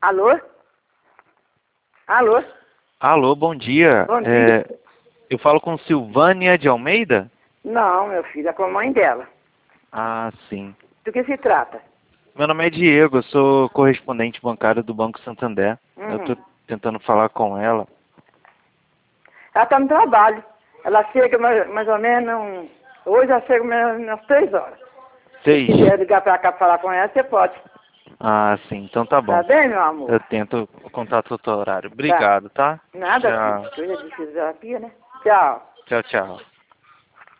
Alô? Alô? Alô, bom dia. Bom dia. Eu falo com Silvânia de Almeida? Não, meu filho, é com a mãe dela. Ah, sim. Do que se trata? Meu nome é Diego, eu sou correspondente bancário do Banco Santander. Eu Uhum. tô tentando falar com ela. Ela tá no trabalho. Ela chega mais ou menos... Hoje ela chega mais ou menos umas 3 horas. Se 6? quiser ligar pra cá falar com ela, você pode. Ah, sim, então tá Tá bom. bem, meu amor? Eu tento o contato outro horário. Tá. Obrigado, tá? Nada, filho. Tchau. Coisa de fisioterapia, né? Tchau. Tchau, tchau.